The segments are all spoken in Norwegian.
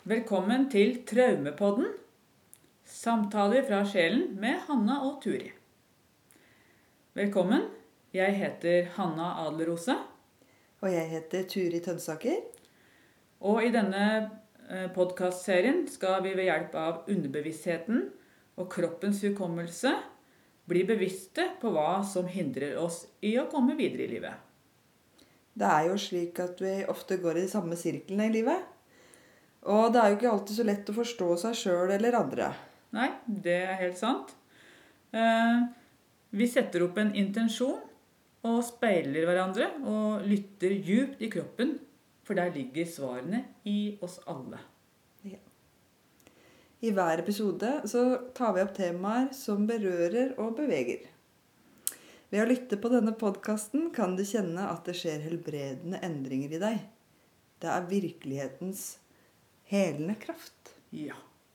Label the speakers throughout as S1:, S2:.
S1: Velkommen til Traumepodden, samtaler fra sjelen med Hanna og Turi. Velkommen, jeg heter Hanna Adlerose.
S2: Og jeg heter Turi Tønsaker.
S1: Og i denne podcastserien skal vi ved hjelp av underbevisstheten og kroppens hukommelse bli bevisste på hva som hindrer oss i å komme videre i livet.
S2: Det er jo slik at vi ofte går i de samme sirklene i livet. Og det er jo ikke alltid så lett å forstå seg selv eller andre.
S1: Nei, det er helt sant. Vi setter opp en intensjon og speiler hverandre og lytter djupt i kroppen, for der ligger svarene i oss alle.
S2: Ja. I hver episode så tar vi opp temaer som berører og beveger. Ved å lytte på denne podcasten kan du kjenne at det skjer helbredende endringer i deg. Det er virkelighetens helende kraft.
S1: Ja.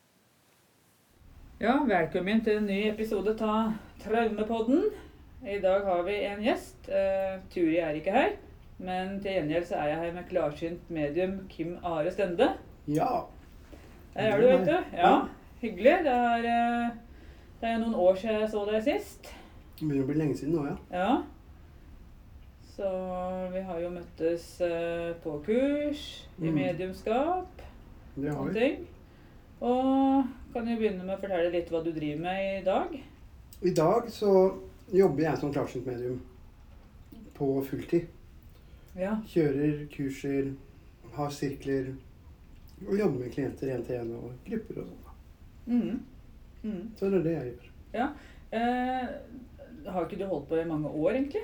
S1: Ja, velkommen til en ny episode av Traumepodden. I dag har vi en gjest. Turi er ikke her, men til gjengjeld så er jeg her med klarsynt medium Kim Are Stende.
S3: Ja.
S1: Her er du, vet du. Ja, hyggelig. Det er noen år siden jeg så deg sist.
S3: Det begynner å bli lenge siden nå, ja.
S1: Ja. Så vi har jo møttes på kurs i mediumskap.
S3: Det har vi.
S1: Og kan du begynne med å fortelle litt hva du driver med i dag?
S3: I dag så jobber jeg som klarsynt medium på fulltid.
S1: Ja.
S3: Kjører kurser, har sirkler og jobber med klienter 1-til-1 og grupper og sånn. Så det er det jeg gjør.
S1: Ja. Har ikke du holdt på i mange år egentlig?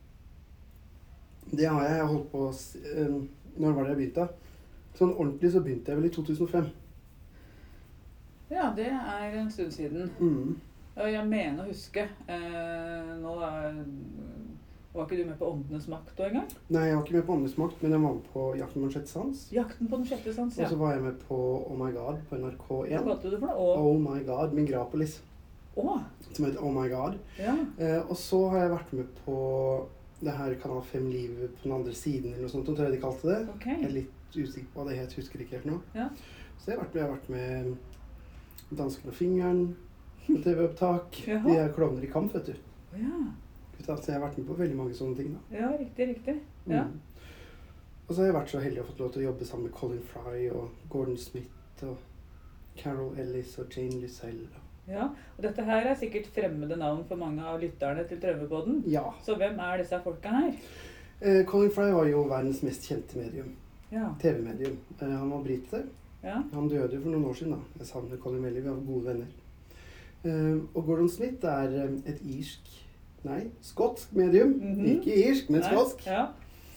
S3: Det har jeg. Jeg har holdt på når var det jeg begynte? Sånn ordentlig så begynte jeg vel i 2005.
S1: Ja, det er en stund siden. Jeg mener å huske. Nå var ikke du med på Åndenes makt en gang?
S3: Nei, jeg var ikke med på Åndenes makt, men jeg var med på Jakten på den sjette sans.
S1: Jakten på den sjette sans, ja.
S3: Og så var jeg med på Oh My God på NRK1.
S1: Hva kalte du det for noe?
S3: Oh My God, Mingrapolis. Som heter Oh My God.
S1: Ja.
S3: Og så har jeg vært med på det her Kanal 5 Liv på den andre siden, eller noe sånt, tror jeg de kalte det.
S1: Okay.
S3: Jeg er litt usikker på hva det het, husker ikke helt nå.
S1: Ja.
S3: Så jeg har vært med Dansken og Fingeren på TV-opptak.
S1: Jaha.
S3: De er klovner i kamp, vet du.
S1: Ja.
S3: Så jeg har vært med på veldig mange sånne ting da.
S1: Ja, riktig. Ja.
S3: Og så har jeg vært så heldig å fått lov til å jobbe sammen med Colin Fry og Gordon Smith og Carol Ellis og Jane Lysell.
S1: Ja, og dette her er sikkert fremmede navn for mange av lytterne til Traumepodden.
S3: Ja.
S1: Så hvem er disse folka her?
S3: Colin Fry var jo verdens mest kjente medium.
S1: Ja.
S3: TV-medium. Han var brite.
S1: Ja.
S3: Han døde for noen år siden da. Jeg savner Colin veldig, vi var gode venner. Og Gordon Smith er et skotsk medium. Ikke irsk, men skotsk.
S1: Ja.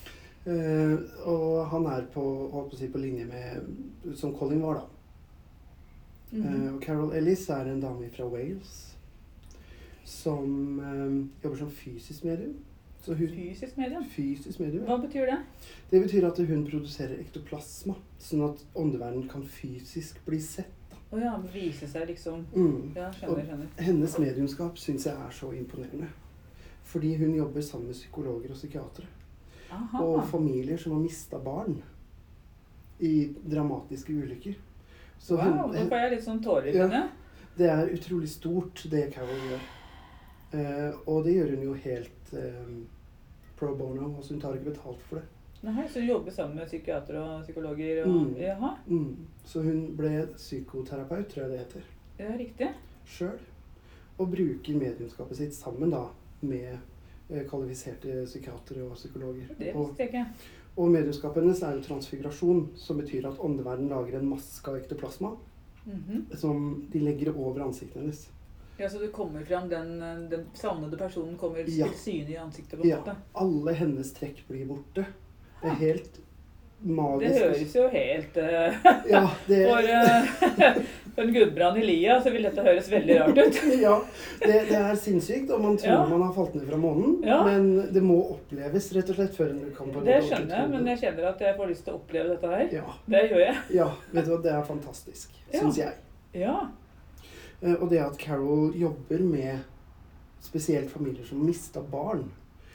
S3: Og han er på linje med, som Colin var da. Og Carol Ellis er en dame fra Wales, som jobber som fysisk medium.
S1: Fysisk medium?
S3: Fysisk medium, ja.
S1: Hva betyr det?
S3: Det betyr at hun produserer ektoplasma, sånn at åndeverden kan fysisk bli sett.
S1: Ja, vise seg liksom. Ja, skjønner.
S3: Hennes mediumskap synes jeg er så imponerende. Fordi hun jobber sammen med psykologer og psykiatere.
S1: Aha.
S3: Og familier som har mistet barn i dramatiske ulykker. Så
S1: wow, nå får jeg litt sånn tårer i henne.
S3: Det er utrolig stort det Carol gjør. Og det gjør hun jo helt pro bono, altså hun tar ikke betalt for det.
S1: Nei, så hun jobber sammen med psykiatere og psykologer og... Jaha.
S3: Så hun ble psykoterapeut, tror jeg det heter.
S1: Ja, riktig.
S3: Selv. Og bruker mediumskapet sitt sammen da med kvalifiserte psykiatere og psykologer.
S1: Det visste jeg ikke.
S3: Og mediumskapet hennes er jo transfigurasjon, som betyr at åndeverden lager en maske av ektoplasma som de legger over ansiktet hennes.
S1: Ja, så det kommer frem, den savnede personen kommer til syne i ansiktet på en måte.
S3: Ja, alle hennes trekk blir borte. Det er helt magisk.
S1: Det høres jo helt...
S3: Ja, det...
S1: For en gudbrann i lia, så vil dette høres veldig rart ut.
S3: Ja, det er sinnssykt, og man tror man har falt ned fra månen, men det må oppleves rett og slett før en kan på en måte.
S1: Det skjønner jeg, men jeg kjenner at jeg får lyst til å oppleve dette her.
S3: Ja.
S1: Det gjør jeg.
S3: Ja, vet du hva, det er fantastisk, synes jeg.
S1: Ja.
S3: Og det at Carol jobber med spesielt familier som mister barn,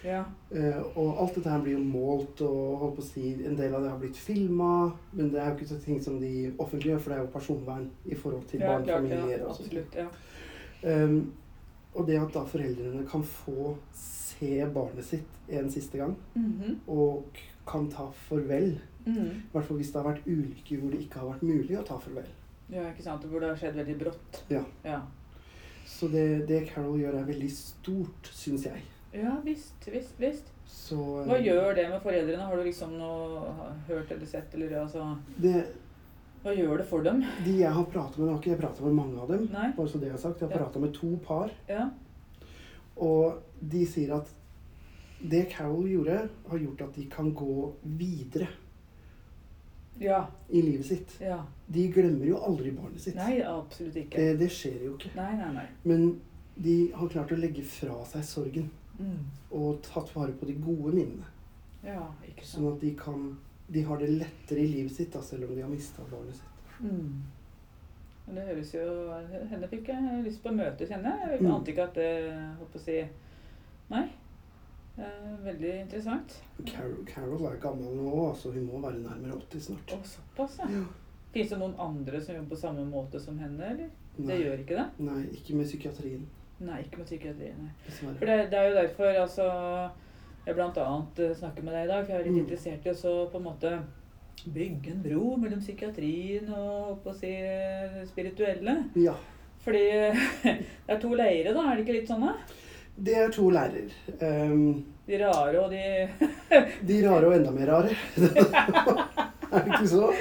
S1: Ja.
S3: Og alt dette her blir jo målt, og holdt på å si, en del av det har blitt filmet, men det er jo ikke så ting som de offentliggjør, for det er jo personvern i forhold til barn,
S1: klart,
S3: familier
S1: ja,
S3: og sånt.
S1: absolutt, ja.
S3: Og det at da foreldrene kan få se barnet sitt en siste gang, og kan ta farvel, i hvert fall hvis det har vært ulykker hvor det ikke har vært mulig å ta farvel.
S1: Ja, ikke sant, hvor det har skjedd veldig brått.
S3: Ja.
S1: Ja.
S3: Så det Carol gjør er veldig stort, synes jeg.
S1: Ja, visst.
S3: Så,
S1: Hva gjør det med foreldrene? Har du liksom noe hørt eller sett, eller altså... Hva gjør det for dem?
S3: De jeg har pratet med, nå har ikke jeg pratet med mange av dem,
S1: Nei.
S3: bare så det jeg har sagt. Jeg har pratet med 2 par,
S1: Ja.
S3: og de sier at det Carol gjorde, har gjort at de kan gå videre
S1: Ja.
S3: i livet sitt.
S1: Ja.
S3: De glemmer jo aldri barnet sitt.
S1: Nei, absolutt ikke.
S3: Det skjer jo ikke.
S1: Nei.
S3: Men de har klart å legge fra seg sorgen, og tatt vare på de gode minnene.
S1: Ja, ikke sant.
S3: Sånn at de har det lettere i livet sitt, da, selv om de har mistet barnet sitt.
S1: Men det høres jo... Henne fikk jeg lyst på å møte, kjenner jeg. Jeg ante ikke at det, håper å si... Nei. Veldig interessant.
S3: Carol er gammel nå, altså hun må være nærmere 80 snart.
S1: Såpass, ja. Finnes det noen andre som jobber på samme måte som henne, eller?
S3: Nei.
S1: Det gjør ikke det?
S3: Nei, ikke med psykiatrien.
S1: Nei, ikke med psykiatri, nei.
S3: Dessverre.
S1: For det er jo derfor, altså, jeg blant annet snakker med deg i dag, for jeg er litt interessert i å på en måte bygge en bro mellom psykiatrien og på å si spirituelle.
S3: Ja.
S1: Fordi det er 2 leire da, er det ikke litt sånn da?
S3: Det er 2 lærer.
S1: De rare og de...
S3: De rare og enda mer rare. Er det ikke så?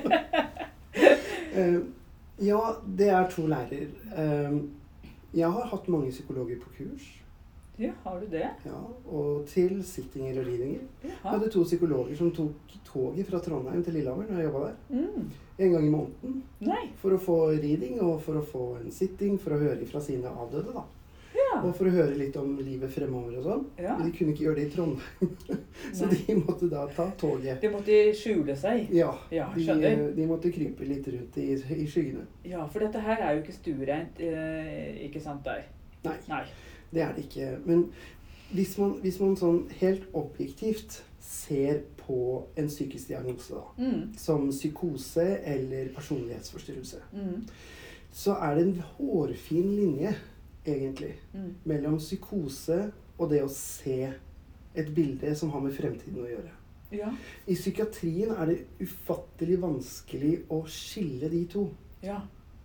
S3: Ja, det er 2 lærer. Jeg har hatt mange psykologer på kurs.
S1: Ja, har du det?
S3: Ja, og til sittinger og readinger.
S1: Jaha.
S3: Jeg hadde 2 psykologer som tok toget fra Trondheim til Lillehammer når jeg jobbet der. En gang i måneden.
S1: Nei.
S3: For å få reading, og for å få en sitting, for å høre fra sine avdøde da.
S1: Ja.
S3: Og for å høre litt om livet fremover og sånn.
S1: Ja.
S3: Men de kunne ikke gjøre det i Trondheim. Så de måtte da ta toget.
S1: De måtte skjule seg.
S3: Ja,
S1: Ja, skjønner.
S3: de måtte krype litt rundt i skyggene.
S1: Ja, for dette her er jo ikke stuereint, ikke sant der?
S3: Nei, det er det ikke. Men hvis man sånn helt objektivt ser på en psykisk diagnose da, som psykose eller personlighetsforstyrrelse, så er det en hårfin linje, egentlig, mellom psykose og det å se et bilde som har med fremtiden å gjøre.
S1: Ja.
S3: I psykiatrien er det ufattelig vanskelig å skille de 2.
S1: Ja.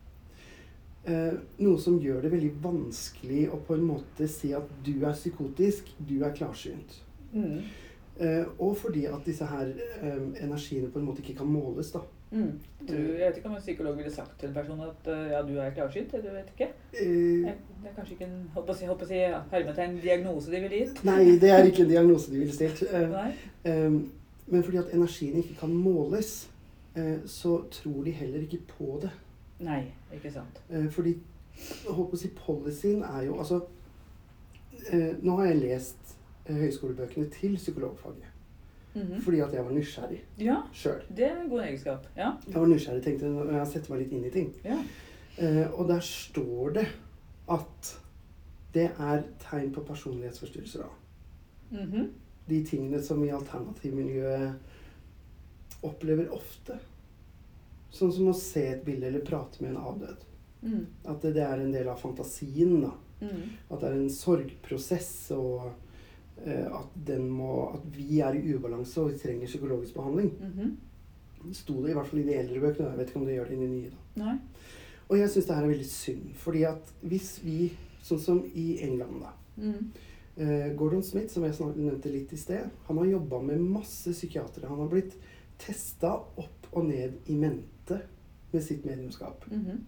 S3: Noe som gjør det veldig vanskelig å på en måte si at du er psykotisk, du er klarsynt. Og fordi at disse her energiene på en måte ikke kan måles da.
S1: Jeg vet ikke om en psykolog ville sagt til en person at ja, du er klarsynt, du vet ikke. Det er kanskje ikke en, håper å si, hermetegn diagnose de ville gitt.
S3: Nei, det er ikke en diagnose de ville stilt.
S1: Nei.
S3: Men fordi at energiene ikke kan måles, så tror de heller ikke på det.
S1: Nei, ikke sant.
S3: Fordi, håper å si, policyen er jo, altså, nå har jeg lest høyskolebøkene til psykologfaget. Fordi at jeg var nysgjerrig.
S1: Ja,
S3: selv.
S1: det er en god egenskap. Ja.
S3: Jeg var nysgjerrig, tenkte jeg setter meg litt inn i ting.
S1: Ja.
S3: Og der står det at det er tegn på personlighetsforstyrrelser da. De tingene som i alternativmiljøet opplever ofte. Sånn som å se et bilde eller prate med en avdød. At det er en del av fantasien da. At det er en sorgprosess, og at vi er i ubalanse og vi trenger psykologisk behandling. Det sto det i hvert fall i de eldre bøkene. Jeg vet ikke om det gjør det i de nye da.
S1: Nei.
S3: Og jeg synes det her er veldig synd, fordi at hvis vi, sånn som i England da, Gordon Smith, som jeg nevnte litt i sted, han har jobbet med masse psykiatere. Han har blitt testet opp og ned i mente med sitt mediumskap.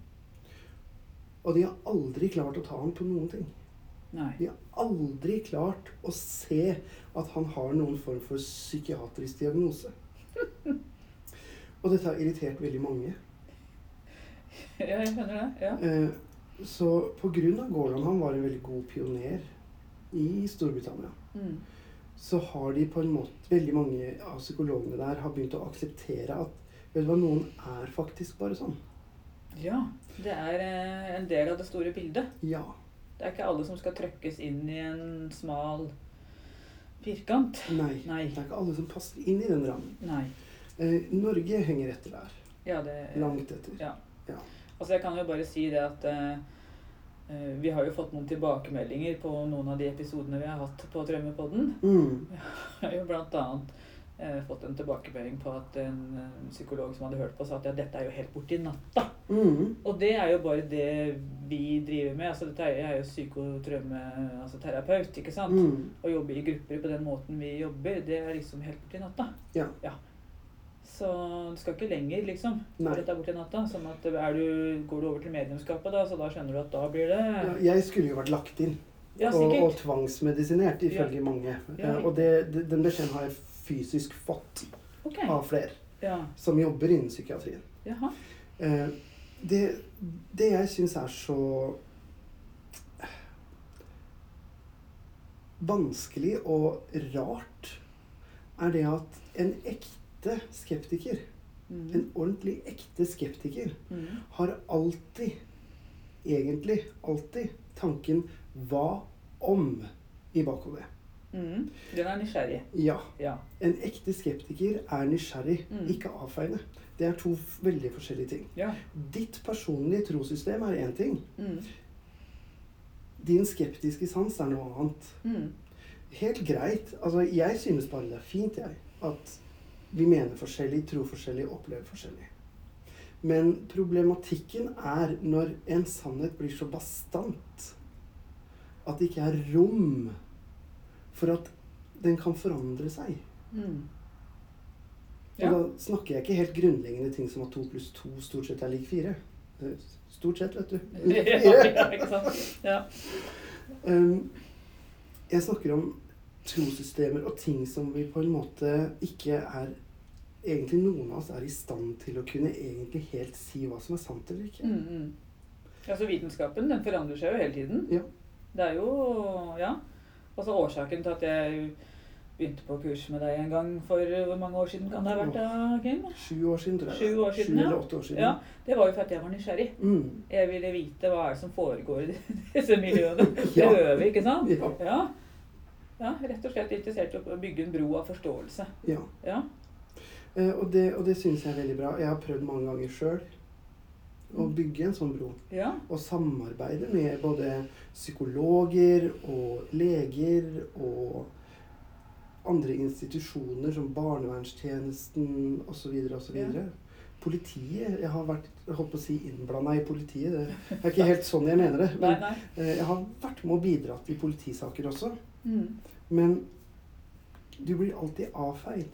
S3: Og de har aldri klart å ta han på noen ting.
S1: Nei.
S3: De har aldri klart å se at han har noen form for psykiatrisk diagnose. Og dette har irritert veldig mange.
S1: Ja, jeg skjønner det, ja.
S3: Så på grunn av Gordon, han var en veldig god pioner i Storbritannia, så har de på en måte, veldig mange av psykologene der har begynt å akseptere at, vet du hva, noen er faktisk bare sånn.
S1: Ja, det er en del av det store bildet.
S3: Ja.
S1: Det er ikke alle som skal trykkes inn i en smal firkant.
S3: Nei.
S1: Nei.
S3: Det er ikke alle som passer inn i den rammen.
S1: Nei.
S3: Norge henger etter der.
S1: Ja, det...
S3: Langt etter.
S1: Ja.
S3: Ja.
S1: Altså, jeg kan jo bare si det at vi har jo fått noen tilbakemeldinger på noen av de episodene vi har hatt på Drømmepodden. Jeg har jo blant annet fått en tilbakemelding på at en psykolog som hadde hørt på sa at ja, dette er jo helt borti natta. Og det er jo bare det vi driver med. Altså, jeg er jo psykotrømme, altså terapeut, ikke sant? Og jobber i grupper på den måten vi jobber, det er liksom helt borti natta.
S3: Ja.
S1: Så det skal ikke lenger, liksom.
S3: Nei.
S1: Dette er borti natta. Sånn at går du over til mediumskapet, da, så da skjønner du at da blir det...
S3: Ja, jeg skulle jo vært lagt inn.
S1: Ja,
S3: og tvangsmedisinert, ifølge mange.
S1: Ja.
S3: Og den beskjeden har jeg fysisk fått av flere som jobber innen psykiatrien.
S1: Jaha.
S3: Det jeg synes er så vanskelig og rart, er det at en ekte skeptiker, en ordentlig ekte skeptiker, har egentlig alltid tanken hva om i bakhodet.
S1: Den er nysgjerrig.
S3: Ja. En ekte skeptiker er nysgjerrig, ikke avfeiende. Det er to veldig forskjellige ting.
S1: Ja.
S3: Ditt personlige trosystem er en ting. Din skeptiske sans er noe annet. Helt greit. Altså, jeg synes bare det er fint, at vi mener forskjellig, tror forskjellig, opplever forskjellig. Men problematikken er når en sannhet blir så bastant at det ikke er rom for at den kan forandre seg. Og da snakker jeg ikke helt grunnleggende ting som at 2 + 2 stort sett er lik 4. Stort sett, vet du.
S1: Ja, ikke sant? Ja.
S3: Jeg snakker om trosystemer og ting som vi på en måte ikke er, egentlig noen av oss er i stand til å kunne egentlig helt si hva som er sant eller ikke.
S1: Altså vitenskapen, den forandrer seg jo hele tiden.
S3: Ja.
S1: Det er jo, altså årsaken til at jeg begynte på kurs med deg en gang for hvor mange år siden kan det ha vært da, Kim?
S3: 7 år siden, tror jeg.
S1: 7 år siden,
S3: 7 eller 8 år siden.
S1: Ja, det var jo for at jeg var nysgjerrig. Jeg ville vite hva er det som foregår i disse miljøene. Prøve, ikke sant? Ja, rett og slett interessert i å bygge en bro av forståelse.
S3: Ja. Og det synes jeg er veldig bra. Jeg har prøvd mange ganger selv å bygge en sånn bro.
S1: Ja.
S3: Og samarbeide med både psykologer og leger og andre institusjoner som barnevernstjenesten og så videre og så videre. Politiet, jeg har vært, holdt på å si, innblandet i politiet. Det er ikke helt sånn jeg mener det. Men jeg har vært med å bidra til politisaker også. Men du blir alltid avfeid.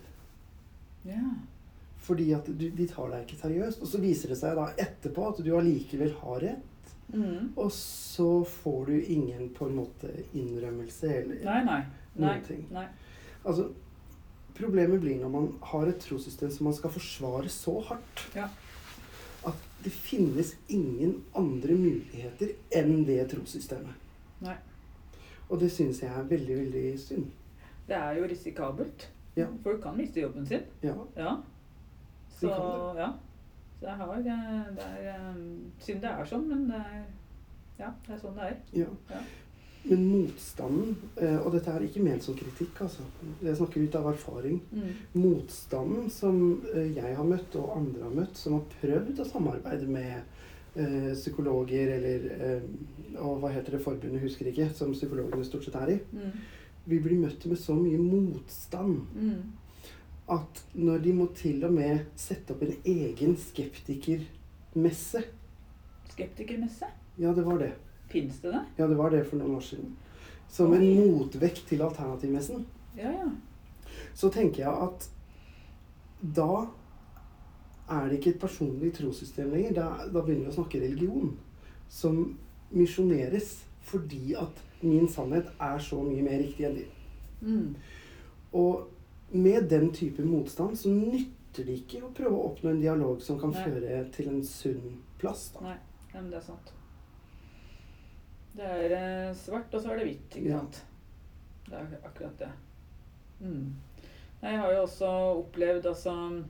S3: Fordi at de tar deg ikke seriøst. Og så viser det seg da etterpå at du allikevel har rett. Og så får du ingen på en måte innrømmelse eller noen ting. Altså, problemet blir når man har et trossystem som man skal forsvare så hardt. At det finnes ingen andre muligheter enn det trossystemet. Og det synes jeg er veldig, veldig synd.
S1: Det er jo risikabelt. Folk kan miste jobben sin. Så det er synd det er sånn, men det er sånn det er. Men motstanden, og dette er ikke ment som kritikk, altså. Jeg snakker ut av erfaring. Motstanden som jeg har møtt, og andre har møtt, som har prøvd å samarbeide med psykologer, eller og hva heter det forbundet, husker ikke, som psykologene stort sett er i. Vi blir møtt med så mye motstand at når de må til og med sette opp en egen skeptikermesse. Skeptikermesse? Ja, det var det. Finnes det det? Ja, det var det for noen år siden. Som en motvekt til alternativmessen. Så tenker jeg at da er det ikke et personlig trossystem lenger. Da begynner vi å snakke religion. Som misjoneres fordi at min sannhet er så mye mer riktig enn din. Og med den type motstand så nytter det ikke å prøve å oppnå en dialog som kan føre til en sunn plass. Da. Nei, men det er sant. Det er svart, og så er det hvitt, ikke sant? Det er akkurat det. Jeg har jo også opplevd, altså...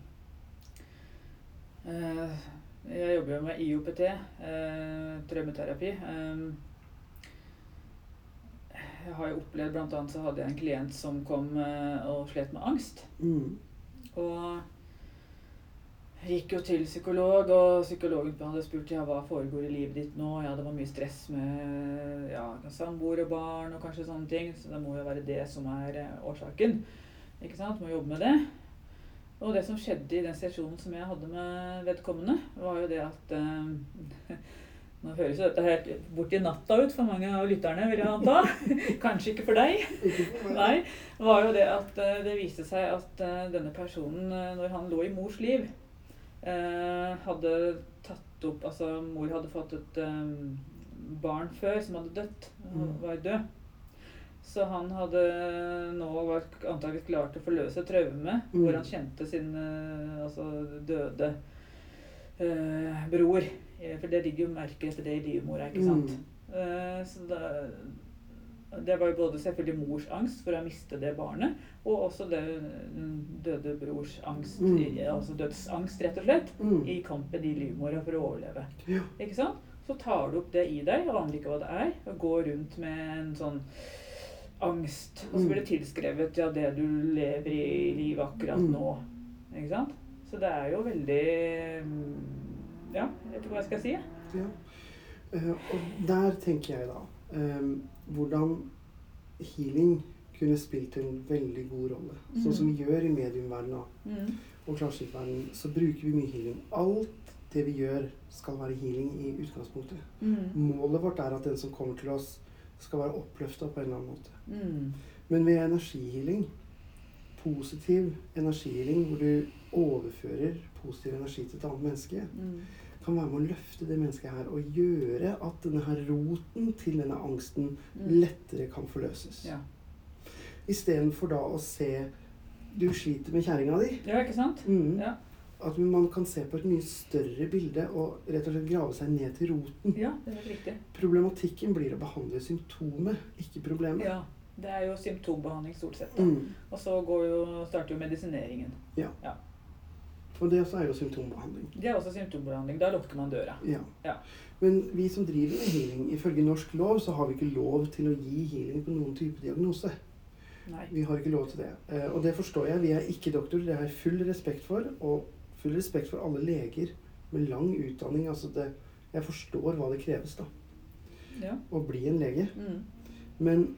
S1: jeg jobber jo med IOPT, drømmeterapi. jeg har jo opplevd, blant annet så hadde jeg en klient som kom og slet med angst. Og gikk jo til psykolog, og psykologen hadde spurt, ja, hva foregår i livet ditt nå? Ja, det var mye stress med samboer og barn og kanskje sånne ting, så det må jo være det som årsaken. Ikke sant? Må jobbe med det. Og det som skjedde i den sesjonen som jeg hadde med vedkommende, var jo det at nå høres jo dette helt bort i natta ut for mange av lytterne, vil jeg anta. Kanskje ikke for deg. Nei, var jo det at det viste seg at denne personen, når han lå i mors liv, hadde tatt opp, altså mor hadde fått et barn før som hadde dødt, var død. Så han hadde nå vært antakelig klar til å forløse traume, hvor han kjente sin døde bror. For det ligger jo merket etter det i livmora, ikke sant? Så det var jo både selvfølgelig mors angst for å miste det barnet, og også det døde brors angst, altså dødsangst rett og slett, i kampen i livmora for å overleve. Ikke sant? Så tar du opp det i deg, og aner ikke hva det og går rundt med en sånn angst, og så blir det tilskrevet det du lever i livet akkurat nå, ikke sant? Så det jo veldig, jeg vet ikke hva jeg skal si.
S3: Ja, og der tenker jeg da, hvordan healing kunne spilt en veldig god rolle. Sånn som vi gjør i mediumverdenen og klarsynsverdenen, så bruker vi mye healing. Alt det vi gjør skal være healing i utgangspunktet. Målet vårt at den som kommer til oss skal være oppløftet på en eller annen måte. Men ved energihealing, positiv energihealing, hvor du overfører positiv energi til et annet menneske, kan være med å løfte det mennesket her og gjøre at denne her roten til denne angsten lettere kan forløses. I stedet for da å se du sliter med kjæringa di.
S1: Ja, ikke sant?
S3: At man kan se på et mye større bilde og rett og slett grave seg ned til roten.
S1: Ja, det helt riktig.
S3: Problematikken blir å behandle symptomet, ikke problemet.
S1: Ja, det jo symptombehandling stort sett. Og så starter jo medisineringen.
S3: Ja. Og det også jo symptombehandling.
S1: Det også symptombehandling. Da lukker man døra.
S3: Ja. Men vi som driver med healing, ifølge norsk lov, så har vi ikke lov til å gi healing på noen type diagnose.
S1: Nei.
S3: Vi har ikke lov til det. Og det forstår jeg. Vi ikke doktor. Det har jeg full respekt for. Og full respekt for alle leger med lang utdanning. Altså jeg forstår hva det kreves da. Å bli en lege. Men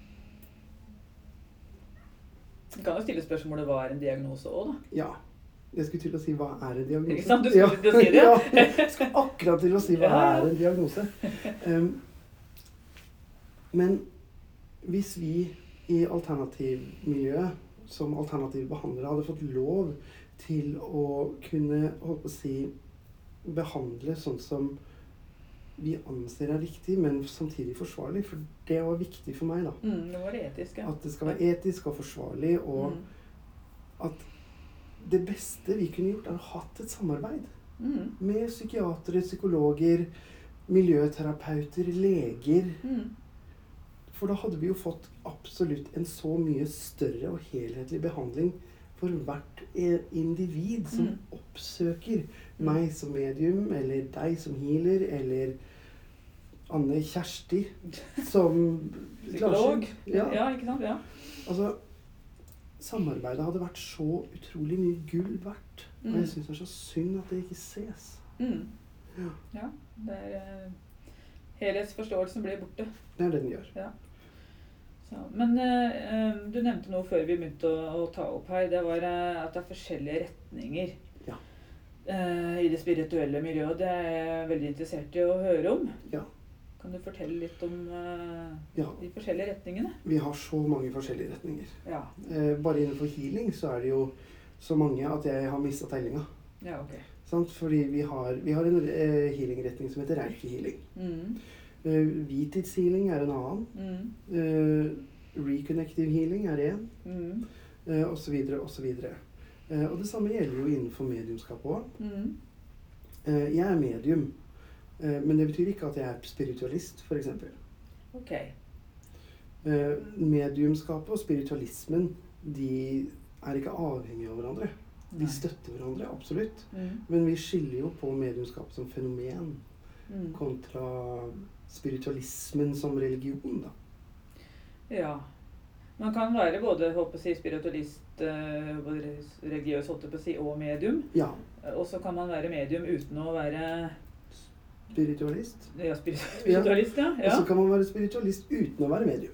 S1: du kan jo stille spørsmålet hva en diagnose også da?
S3: Ja. Jeg skulle til å si hva en diagnose.
S1: Ikke sant? Du skulle til å si det?
S3: Ja, jeg skal akkurat til å si hva en diagnose. Men hvis vi i alternativmiljøet som alternative behandlere hadde fått lov til å kunne, holdt på å si, behandle sånn som vi anser riktig, men samtidig forsvarlig, for det var viktig for meg da.
S1: Det var det etiske.
S3: At det skal være etisk og forsvarlig, og at det beste vi kunne gjort å ha hatt et samarbeid med psykiatere, psykologer, miljøterapeuter, leger. For da hadde vi jo fått absolutt en så mye større og helhetlig behandling for hvert individ som oppsøker meg som medium, eller deg som healer, eller Anne Kjersti som
S1: psykolog. Ja, ikke sant? Ja.
S3: Altså, samarbeidet hadde vært så utrolig mye gull verdt. Og jeg synes det så synd at det ikke ses.
S1: Ja, det helhetsforståelsen blir borte.
S3: Det det den gjør.
S1: Ja. Så, men du nevnte noe før vi begynte å ta opp her, det var at det forskjellige retninger i det spirituelle miljøet. Det jeg veldig interessert i å høre om.
S3: Ja.
S1: Kan du fortelle litt om de forskjellige retningene?
S3: Vi har så mange forskjellige retninger.
S1: Ja.
S3: Bare innenfor healing så det jo så mange at jeg har mistet tellinga.
S1: Ja, ok.
S3: Sant? Fordi vi har en healing-retning som heter Reiki healing. Hvitidshealing en annen. Reconnective healing en. Og så videre, og så videre. Og det samme gjelder jo innenfor mediumskap også. Jeg medium. Men det betyr ikke at jeg spiritualist, for eksempel.
S1: Ok.
S3: Mediumskapet og spiritualismen, de ikke avhengige av hverandre. De støtter hverandre, absolutt. Men vi skiller jo på mediumskapet som fenomen kontra spiritualismen som religion, da.
S1: Ja. Man kan være både, håper jeg, spiritualist, både religiøs, holdt jeg på å si, og medium.
S3: Ja.
S1: Og så kan man være medium uten å være
S3: Spiritualist.
S1: Ja, spiritualist, ja.
S3: Og så kan man være spiritualist uten å være medium.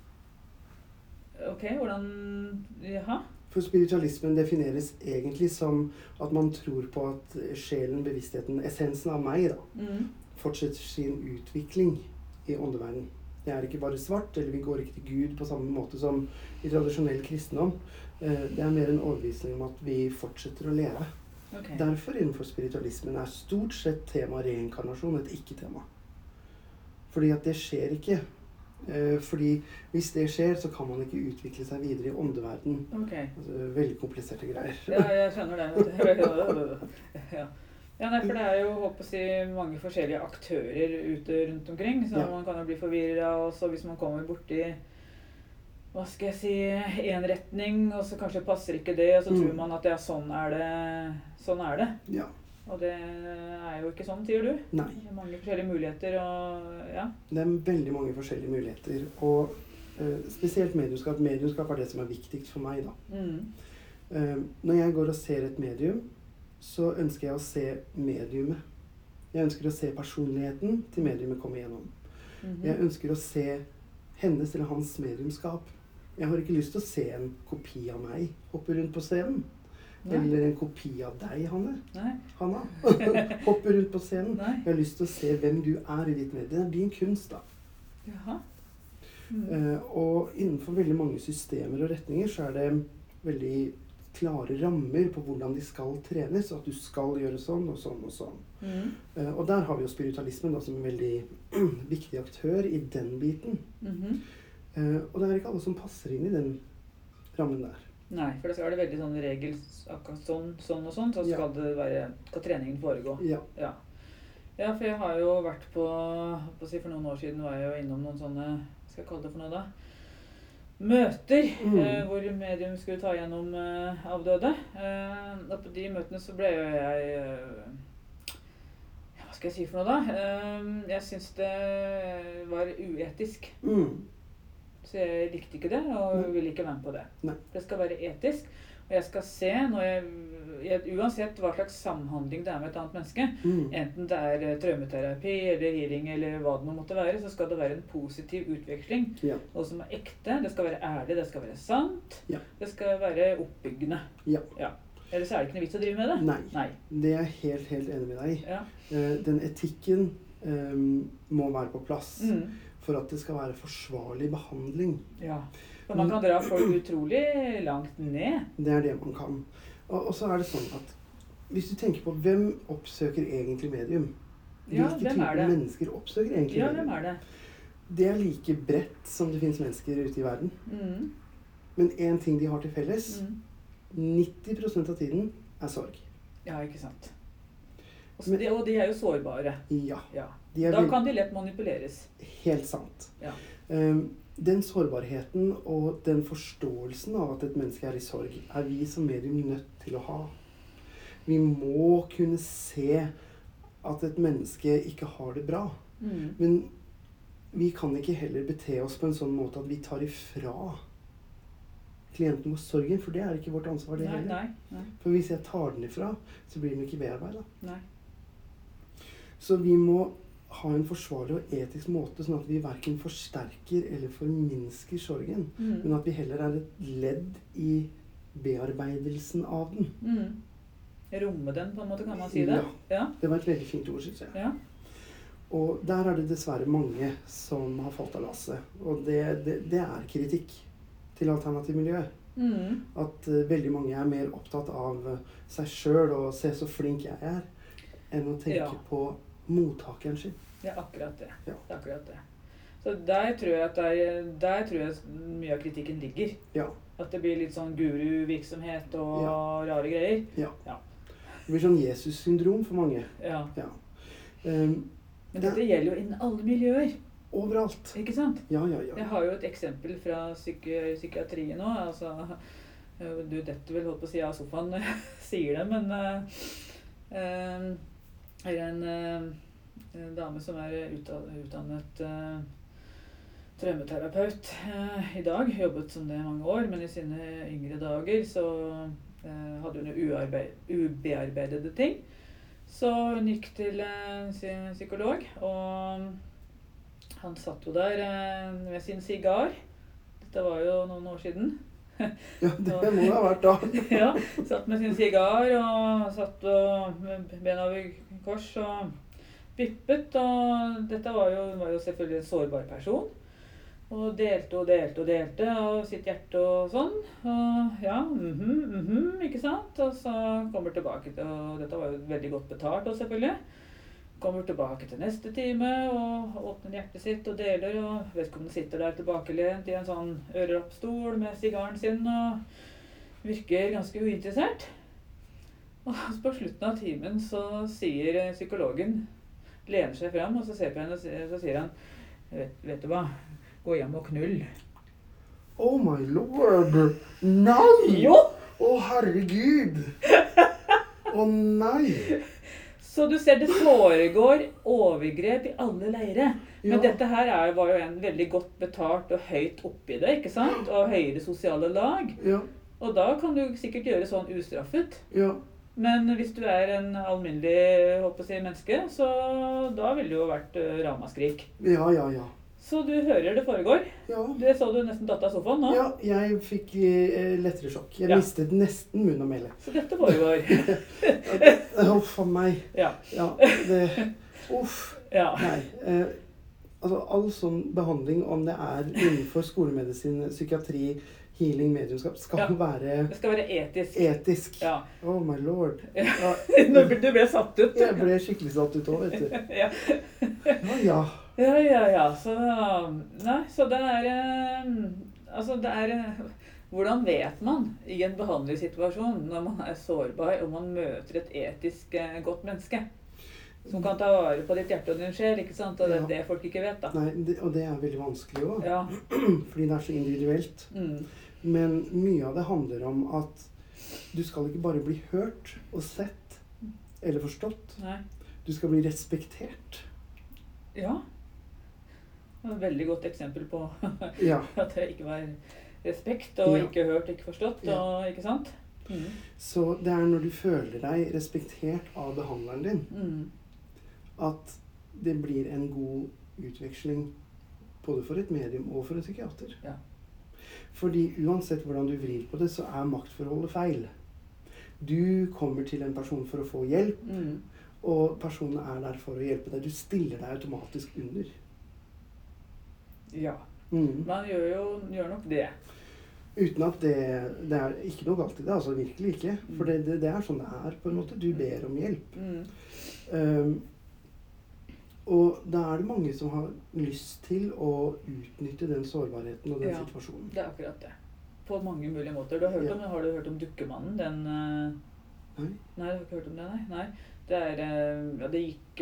S1: Ok, hvordan... Jaha.
S3: For spiritualismen defineres egentlig som at man tror på at sjelen, bevisstheten, essensen av meg da, fortsetter sin utvikling i åndeverden. Det er ikke bare svart, eller vi går ikke til Gud på samme måte som i tradisjonell kristendom. Det er mer en overbevisning om at vi fortsetter å leve.
S1: Okay.
S3: Derfor innenfor spiritualismen er stort sett tema reinkarnasjon et ikke-tema. Fordi at det skjer ikke. Fordi hvis det skjer, så kan man ikke utvikle seg videre i åndeverden.
S1: Okay.
S3: Altså, veldig kompliserte greier.
S1: Ja, jeg skjønner det. Ja. Ja, nei, for det er jo, håper jeg, mange forskjellige aktører ute rundt omkring, så man kan jo bli forvirret, og så hvis man kommer borti, hva skal jeg si, en retning, og så kanskje passer ikke det, og så tror man at ja, sånn er det.
S3: Ja.
S1: Og det er jo ikke sånn, sier du?
S3: Nei.
S1: Det er mange forskjellige muligheter, og ja.
S3: Det er veldig mange forskjellige muligheter, og spesielt mediumskap. Mediumskap er det som er viktigst for meg da. Når jeg går og ser et medium, så ønsker jeg å se mediumet. Jeg ønsker å se personligheten til mediumet komme igjennom. Jeg ønsker å se hennes eller hans mediumskap. Jeg har ikke lyst til å se en kopi av meg hoppe rundt på scenen. Nei. Eller en kopi av deg, Hanna. Hoppe rundt på scenen. Nei. Jeg har lyst til å se hvem du er i ditt medie. Det blir en kunst da.
S1: Jaha.
S3: Og innenfor veldig mange systemer og retninger så er det veldig klare rammer på hvordan de skal trenes, at du skal gjøre sånn og sånn og sånn. Og der har vi jo spiritualismen da, som en veldig viktig aktør i den biten. Og det er ikke alle som passer inn i den rammen der.
S1: Nei, for det skal være veldig sånn regel, akkurat sånn og sånn, så skal det være, skal treningen foregå. Ja, for jeg har jo vært på for noen år siden var jeg jo innom noen sånne, hva skal jeg kalle det for noe da? Møter, hvor medium skulle ta gjennom avdøde. Og på de møtene så ble jo jeg, hva skal jeg si for noe da? Jeg synes det var uetisk. Så jeg likte ikke det, og ville ikke være med på det.
S3: Nei.
S1: Det skal være etisk, og jeg skal se, uansett hva slags samhandling det er med et annet menneske, enten det er traumeterapi eller healing eller hva det nå måtte være, så skal det være en positiv utveksling. Noe som er ekte, det skal være ærlig, det skal være sant, det skal være oppbyggende. Ellers er det ikke noe vits å drive med det?
S3: Nei. Det er jeg helt enig med deg i. Den etikken må være på plass for at det skal være forsvarlig behandling. Ja.
S1: For man kan dra folk utrolig langt ned.
S3: Det er det man kan. Og så er det sånn at hvis du tenker på hvem oppsøker egentlig medium? Hvilke typer mennesker oppsøker egentlig medium?
S1: Hvem er det?
S3: Det er like bredt som det finnes mennesker ute i verden. Men en ting de har til felles, 90% av tiden er sorg.
S1: Ja, ikke sant. Og de er jo sårbare.
S3: Ja.
S1: Da kan de lett manipuleres.
S3: Helt sant. Den sårbarheten og den forståelsen av at et menneske er i sorg, er vi som medium nødt til å ha. Vi må kunne se at et menneske ikke har det bra. Men vi kan ikke heller bete oss på en sånn måte at vi tar ifra klienten vår sorgen, for det er ikke vårt ansvar det heller.
S1: Nei.
S3: For hvis jeg tar den ifra, så blir den ikke bearbeidet.
S1: Nei.
S3: Så vi må ha en forsvarlig og etisk måte, sånn at vi hverken forsterker eller forminsker sorgen, men at vi heller er et ledd i bearbeidelsen av den.
S1: Romme den, på en måte, kan man si det?
S3: Ja. Det var et veldig fint ord, synes jeg.
S1: Ja.
S3: Og der er det dessverre mange som har falt av lasset. Og det er kritikk til alternativmiljøet. At veldig mange er mer opptatt av seg selv og se så flink jeg er, enn å tenke på mottakeren sin.
S1: Det er akkurat det. Det er akkurat det. Så der tror jeg mye av kritikken ligger.
S3: Ja.
S1: At det blir litt sånn guru-virksomhet og rare greier.
S3: Ja. Det blir sånn Jesus-syndrom for mange.
S1: Ja. Men dette gjelder jo innen alle miljøer.
S3: Overalt.
S1: Ikke sant?
S3: Ja.
S1: Jeg har jo et eksempel fra psykiatrien nå. Altså, du detter vel holdt på å si av sofaen når jeg sier det, men er en dame som er utdannet traumeterapeut i dag. Jobbet som det i mange år, men i sine yngre dager så hadde hun ubearbeidede ting. Så hun gikk til sin psykolog, og han satt jo der med sin sigar. Dette var jo noen år siden.
S3: Ja, det må ha vært da.
S1: Ja, satt med sin sigar og satt med bena over kors og vippet. Og dette var jo selvfølgelig en sårbar person. Og delte av sitt hjerte og sånn. Og ja, ikke sant? Og så kommer tilbake til, og dette var jo veldig godt betalt også selvfølgelig. Kommer tilbake til neste time og åpner hjertet sitt og deler, og vedkommende sitter der tilbakelent i en sånn ørelappstol med sigaren sin og virker ganske uinteressert. Og på slutten av timen så sier psykologen, lener seg frem og så ser på henne og så sier han, vet du hva, gå hjem og knull.
S3: Oh my lord! Nei!
S1: Jo!
S3: Å herregud! Å nei!
S1: Så du ser, det foregår overgrep i alle leire. Men dette her var jo en veldig godt betalt og høyt oppi det, ikke sant? Og høyere sosiale lag.
S3: Ja.
S1: Og da kan du sikkert gjøre sånn ustraffet.
S3: Ja.
S1: Men hvis du en alminnelig, menneske, så da ville det jo vært ramaskrik.
S3: Ja.
S1: Så du hører det foregår.
S3: Ja.
S1: Det så du nesten datt av sofaen nå.
S3: Ja, jeg fikk lettere sjokk. Jeg mistet nesten munn og mele.
S1: Så dette foregår.
S3: Uff a meg.
S1: Ja.
S3: Ja, det... Uff.
S1: Ja.
S3: Nei. Altså, all sånn behandling, om det innenfor skolemedisin, psykiatri, healing, mediumskap, skal være...
S1: Det skal være etisk.
S3: Etisk.
S1: Ja.
S3: Oh my lord.
S1: Ja. Du ble satt ut.
S3: Jeg ble skikkelig satt ut også, vet du.
S1: Ja.
S3: Ja.
S1: Ja. Så det altså det hvordan vet man i en behandlingssituasjon når man sårbar og man møter et etisk godt menneske som kan ta vare på ditt hjerte og din sjel, ikke sant? Og det det folk ikke vet da.
S3: Nei, og det veldig vanskelig også.
S1: Ja.
S3: Fordi det så individuelt. Men mye av det handler om at du skal ikke bare bli hørt og sett eller forstått.
S1: Nei.
S3: Du skal bli respektert.
S1: Ja. Det var et veldig godt eksempel på at det ikke var respekt og ikke hørt, ikke forstått, og, ikke sant?
S3: Så det når du føler deg respektert av behandleren din, at det blir en god utveksling både for et medium og for et psykiater.
S1: Ja.
S3: Fordi uansett hvordan du vrir på det, så maktforholdet feil. Du kommer til en person for å få hjelp, og personen der for å hjelpe deg. Du stiller deg automatisk under.
S1: Ja. Man gjør nok det.
S3: Uten at det ikke noe galt i det, altså virkelig ikke. For det sånn det på en måte. Du ber om hjelp. Og da det mange som har lyst til å utnytte den sårbarheten og den situasjonen.
S1: Det akkurat det. På mange mulige måter. Har du hørt om Dukkemannen? Den...
S3: Nei.
S1: Nei, du har ikke hørt om det, nei? Det gikk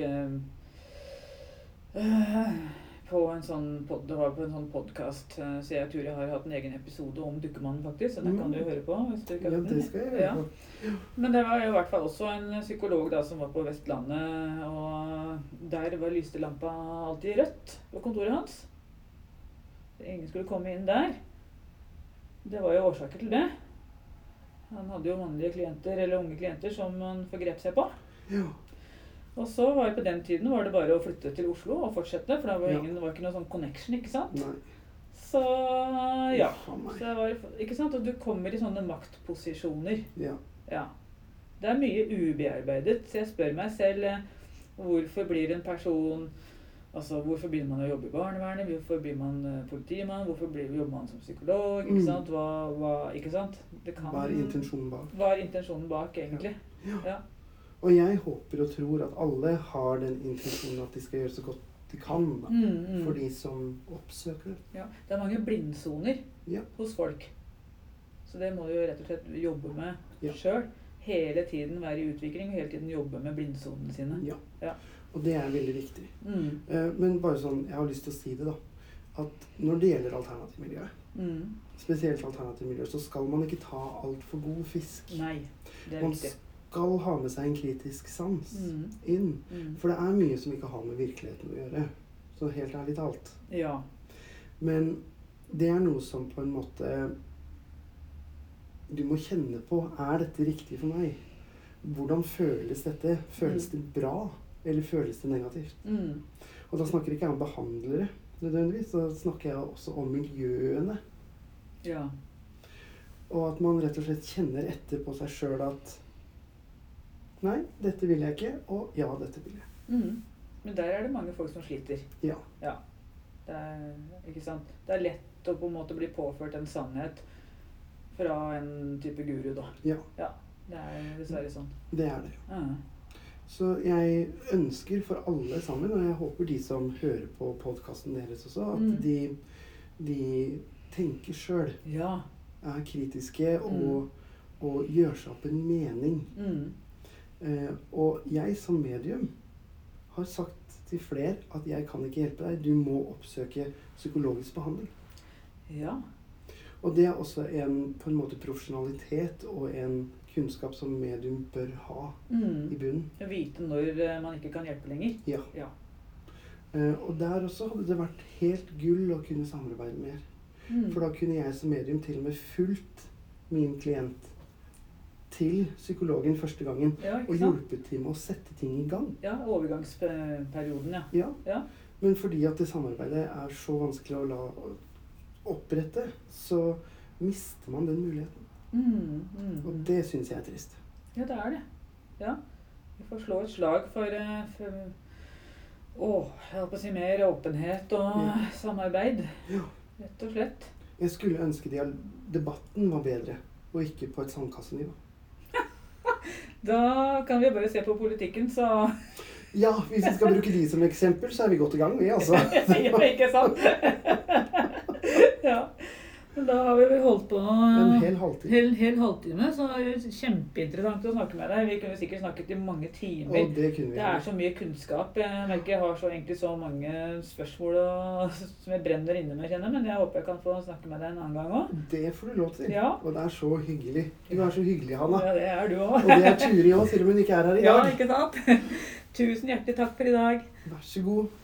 S1: på en sånn podcast, så jeg tror jeg har hatt en egen episode om Dukkemannen faktisk, så den kan du høre på hvis du ikke har hørt den.
S3: Ja, det skal jeg høre på.
S1: Ja. Men det var jo i hvert fall også en psykolog da, som var på Vestlandet, og der lyste lampa alltid rødt på kontoret hans. Ingen skulle komme inn der. Det var jo årsaker til det. Han hadde jo mannlige klienter, eller unge klienter, som han forgrep seg på.
S3: Ja.
S1: Og så på den tiden var det bare å flytte til Oslo og fortsette, for det var ikke noe sånn connection, ikke sant?
S3: Nei.
S1: Så ja, så det var, ikke sant? Og du kommer i sånne maktposisjoner.
S3: Ja.
S1: Ja. Det mye ubearbeidet, så jeg spør meg selv, hvorfor blir en person, altså hvorfor begynner man å jobbe i barnevernet, hvorfor blir man politimann, hvorfor jobber man som psykolog, ikke sant? Ikke sant?
S3: Hva intensjonen bak?
S1: Hva intensjonen bak, egentlig? Ja.
S3: Og jeg håper og tror at alle har den intensjonen at de skal gjøre så godt de kan, da, for de som oppsøker det.
S1: Ja, det mange blindsoner hos folk. Så det må du jo rett og slett jobbe med selv. Hele tiden være i utvikling og hele tiden jobbe med blindsonene sine.
S3: Ja. Og det veldig viktig. Men bare sånn, jeg har lyst til å si det da, at når det gjelder alternativmiljøet, spesielt alternativmiljøet, så skal man ikke ta alt for god fisk.
S1: Nei, det viktig.
S3: Skal ha med seg en kritisk sans inn. For det mye som ikke har med virkeligheten å gjøre. Så helt ærlig talt.
S1: Ja.
S3: Men det noe som på en måte du må kjenne på. Dette riktig for meg? Hvordan føles dette? Føles det bra, eller føles det negativt? Og da snakker ikke jeg om behandlere, nødvendigvis. Da snakker jeg også om miljøene.
S1: Ja.
S3: Og at man rett og slett kjenner etter på seg selv at nei, dette vil jeg ikke, og ja, dette vil jeg.
S1: Men der det mange folk som sliter.
S3: Ja.
S1: Ja. Det ikke sant? Det lett å på en måte bli påført en sannhet fra en type guru da.
S3: Ja.
S1: Ja, det dessverre sånn.
S3: Det det.
S1: Ja.
S3: Så jeg ønsker for alle sammen, og jeg håper de som hører på podcasten deres også, at de tenker selv.
S1: Ja.
S3: Kritiske og gjør seg opp en mening. Og jeg som medium har sagt til flere at jeg kan ikke hjelpe deg. Du må oppsøke psykologisk behandling.
S1: Ja.
S3: Og det også på en måte profesjonalitet og en kunnskap som medium bør ha i bunnen.
S1: Å vite når man ikke kan hjelpe lenger.
S3: Ja.
S1: Ja.
S3: Og der også hadde det vært helt gull å kunne samarbeide mer. For da kunne jeg som medium til og med fulgt min klient til psykologen første gangen, og hjulpet til med å sette ting i gang.
S1: Ja, overgangsperioden,
S3: Ja. Men fordi at det samarbeidet så vanskelig å la opprette, så mister man den muligheten. Og det synes jeg trist.
S1: Ja, det det. Ja. Vi får slå et slag for jeg holdt på å si mer åpenhet og samarbeid.
S3: Ja.
S1: Rett og slett.
S3: Jeg skulle ønske debatten var bedre, og ikke på et sandkassenivå.
S1: Da kan vi bare se på politikken, så...
S3: Ja, hvis vi skal bruke de som eksempel, så vi godt i gang, vi, altså.
S1: Ja, ikke sant? Ja. Men da har vi vel holdt på...
S3: En hel halvtime.
S1: Hel halvtime, så kjempeinteressant å snakke med deg. Vi kunne sikkert snakket i mange timer.
S3: Og det kunne vi.
S1: Det så mye kunnskap. Jeg merker jeg har egentlig så mange spørsmål som jeg brenner inne med, kjenner, men jeg håper jeg kan få snakke med deg en annen gang også.
S3: Det får du lov til.
S1: Ja.
S3: Og det så hyggelig. Du så hyggelig, Hanna.
S1: Ja, det du også.
S3: Og det Turi også, selv om hun ikke her i dag.
S1: Ja, ikke sant? Tusen hjertelig takk for i dag.
S3: Vær så god.